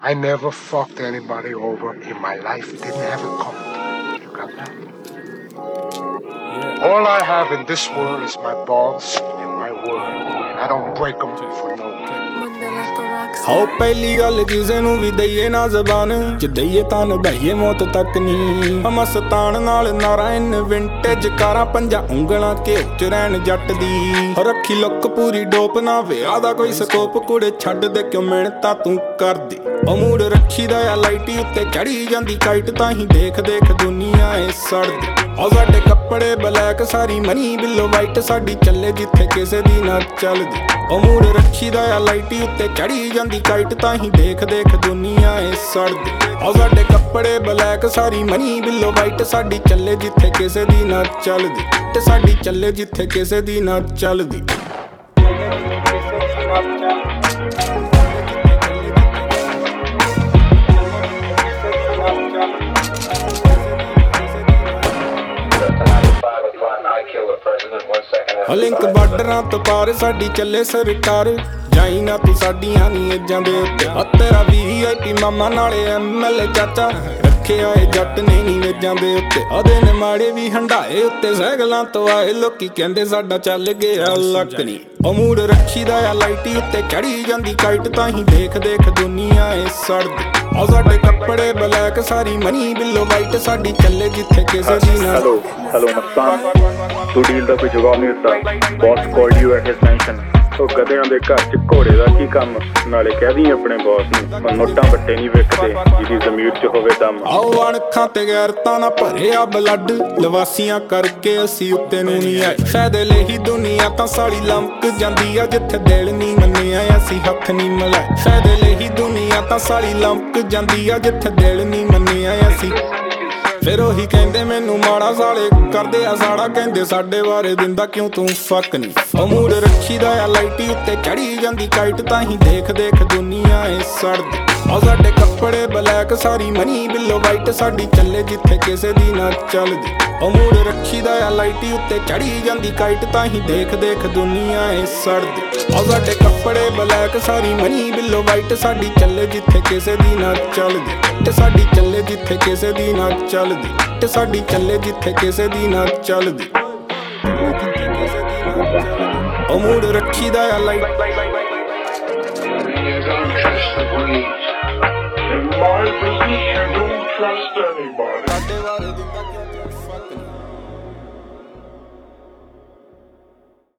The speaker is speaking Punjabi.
I never fucked anybody over in my life. Didn't have it coming. You got that? All I have in this world is my balls and my word. And I don't break them for no one. ਹਾਓ ਪਹਿਲੀ ਗੱਲ ਕਿਸੇ ਨੂੰ ਵੀ ਦਈਏ ਨਾ ਜ਼ਬਾਨ ਚ ਦਈਏ ਤਾਂ ਨਿਭਾਈਏ ਮੌਤ ਤੱਕ ਨੀ ਮਸਤਾਨ ਨਾਲ ਨਾਰਾਇਣ ਵਿੰਟੇਜ ਕਾਰਾਂ ਪੰਜਾਂ ਉਂਗਲਾਂ ਘੇਰ ਚ ਰਹਿਣ ਜੱਟ ਦੀ ਰੱਖੀ ਲੁੱਕ ਪੂਰੀ ਡੋਪ ਨਾ ਵਿਆਹ ਦਾ ਕੋਈ ਸਕੋਪ ਕੁੜੇ ਛੱਡ ਦੇ ਕਿਉਂ ਮਿਹਨਤਾਂ ਤੂੰ ਕਰਦੀ ਉਹ ਮੂਡ ਰੱਖੀ ਦਾ ਆ ਲਾਈਟੀ ਉੱਤੇ ਚੜੀ ਜਾਂਦੀ ਕਾਈਟ ਤਾਂ ਹੀ ਦੇਖ ਦੇਖ ਦੁਨੀਆ ਏ ਸੜਦੀ ਉਹ ਸਾਡੇ ਕੱਪੜੇ ਬਲੈਕ ਸਾਰੀ ਮਨੀ ਬਿੱਲੋ ਵਾਈਟ ਸਾਡੀ ਚੱਲੇ ਜਿੱਥੇ ਕਿਸੇ ਦੀ ਨਾ ਚੱਲਦੀ ਉਹ ਮੂਡ ਰੱਖੀ ਦਾ ਆ ਲਾਈਟੀ ਉੱਤੇ ਚੜੀ ਜਾਂਦੀ ਕਾਈਟ ਤਾਂ ਹੀ ਦੇਖ ਦੇਖ ਦੁਨੀਆ ਏ ਸੜਦੀ ਉਹ ਸਾਡੇ ਕੱਪੜੇ ਬਲੈਕ ਸਾਰੀ ਮਨੀ ਬਿੱਲੋ ਵਾਈਟ ਸਾਡੀ ਚੱਲੇ ਜਿੱਥੇ ਕਿਸੇ ਦੀ ਨਾ ਚੱਲਦੀ ਤੇ ਸਾਡੀ ਚੱਲੇ ਜਿੱਥੇ ਕਿਸੇ ਦੀ ਨਾ ਚੱਲਦੀ ਲਿੰਕ ਬਾਰਡਰਾਂ ਤੋਂ ਪਾਰ ਸਾਡੀ ਚੱਲੇ ਸਰਕਾਰ ਜਾਈ ਨਾ ਤੂੰ ਸਾਡੀਆਂ ਨੀ ਏਜਾਂ ਦੇ ਉੱਤੇ ਤੇਰਾ VIP ਮਾਮਾ ਨਾਲੇ MLA ਚਾਚਾ ਰੱਖਿਆ ਏ ਜੱਟ ਨੇ ਨੀ ਵੇਜਾਂ ਦੇ ਉੱਤੇ ਉਹਦੇ ਨੇ ਮਾੜੇ ਵੀ ਹੰਡਾਏ ਉੱਤੇ ਸਾਈਕਲਾਂ ਤੋਂ ਆਏ ਲੋਕੀ ਕਹਿੰਦੇ ਸਾਡਾ ਚੱਲ ਗਿਆ ਲੱਕ ਨੀ ਉਹ ਮੂਡ ਰੱਖੀ ਦਾ ਆ ਲਾਈਟੀ ਉੱਤੇ ਚੜੀ ਜਾਂਦੀ ਕਾਈਟ ਤਾਂ ਹੀ ਦੇਖ ਦੇਖ ਦੁਨੀਆ ਏ ਸੜਦੀ ਉਹ ਸਾਡੇ ਕੱਪੜੇ ਬਲੈਕ ਸਾਰੀ ਮਨੀ ਬਿੱਲੋ ਵਾਈਟ ਸਾਡੀ ਚੱਲੇ ਜਿੱਥੇ ਕਿਸੇ ਦੀ ਨਾ ਹੈਲੋ ਮਸਤਾਨ ਤੂੰ ਡੀਲ ਦਾ ਕੋਈ ਜਵਾਬ ਨਹੀਂ ਦਿੱਤਾ boss called you at his mansion ਉਹ ਗਧਿਆਂ ਦੇ ਘਰ ਚ ਘੋੜੇ ਦਾ ਕੀ ਕੰਮ ਨਾਲੇ ਕਹਿ ਦੀ ਆਪਣੇ ਬੌਸ ਨੂੰ ਨੋਟਾਂ ਵੱਟੇ ਨਹੀਂ ਵਿਕਦੇ ਜਿਹਦੀ ਜ਼ਮੀਰ ਚ ਹੋਵੇ ਦਮ ਆਓ ਅਣਖਾਂ ਤੇ ਗੈਰਤਾਂ ਨਾ ਭਰਿਆ ਬਲੱਡ ਲਵਾਸੀਆਂ ਕਰਕੇ ਅਸੀਂ ਉੱਤੇ ਨੂੰ ਨਹੀਂ ਆਏ ਫਾਇਦੇ ਲਈ ਦੁਨੀਆ ਤਾਂ ਸਾਲੀ ਲੰਕ ਜਾਂਦੀ ਆ ਜਿੱਥੇ ਦਿਲ ਨਹੀਂ ਮੰਨਿਆ ਅਸੀਂ ਹੱਥ ਨਹੀਂ ਮਿਲਾਏ ਫਾਇਦੇ ਲਈ ਦੁਨੀਆ ਤਾਂ ਸਾਲੀ ਲੰਕ ਜਾਂਦੀ ਆ ਜਿੱਥੇ ਦਿਲ ਨਹੀਂ ਮੰਨਿਆ ਅਸੀਂ ਫਿਰ ਉਹੀ ਕਹਿੰਦੇ ਮੈਨੂੰ ਮਾੜਾ ਸਾਲੇ ਕਰਦੇ ਆ ਸਾੜਾ ਕਹਿੰਦੇ ਸਾਡੇ ਬਾਰੇ ਦਿੰਦਾ ਕਿਉਂ ਤੂੰ ਫੱਕ ਨੀ ਉਹ ਮੂਡ ਰੱਖੀ ਦਾ ਆ ਲਾਈਟੀ ਉੱਤੇ ਚੜੀ ਜਾਂਦੀ ਕਾਈਟ ਤਾਂ ਹੀ ਦੇਖ ਦੇਖ ਦੁਨੀਆ ਏ ਸੜਦੀ ਉਹ ਸਾਡੇ ਕੱਪੜੇ ਬਲੈਕ ਸਾਰੀ ਮਨੀ ਬਿੱਲੋ ਵਾਈਟ ਸਾਡੀ ਚੱਲੇ ਜਿੱਥੇ ਕਿਸੇ ਦੀ ਨਾ ਚੱਲਦੀ ਉਹ ਮੂਡ ਰੱਖੀ ਦਾ ਆ ਲਾਈਟੀ ਉੱਤੇ ਚੜੀ ਜਾਂਦੀ ਕਾਈਟ ਤਾਂ ਹੀ ਦੇਖ ਦੇਖ ਦੁਨੀਆ ਏ ਸੜਦੀ ਉਹ ਸਾਡੇ ਕੱਪੜੇ ਬਲੈਕ ਸਾਰੀ ਮਨੀ ਬਿੱਲੋ ਵਾਈਟ ਸਾਡੀ ਚੱਲੇ ਜਿੱਥੇ ਕਿਸੇ ਦੀ ਨਾ ਚੱਲਦੀ ਤੇ ਸਾਡੀ ਚੱਲੇ ਜਿੱਥੇ ਕਿਸੇ ਦੀ ਨਾ ਚੱਲਦੀ ਤੇ ਸਾਡੀ ਚੱਲੇ ਜਿੱਥੇ ਕਿਸੇ ਦੀ ਨਾ ਚੱਲਦੀ ਉਹ ਮੂਡ ਰੱਖੀ ਦਾ ਆ light In my position, don't trust anybody.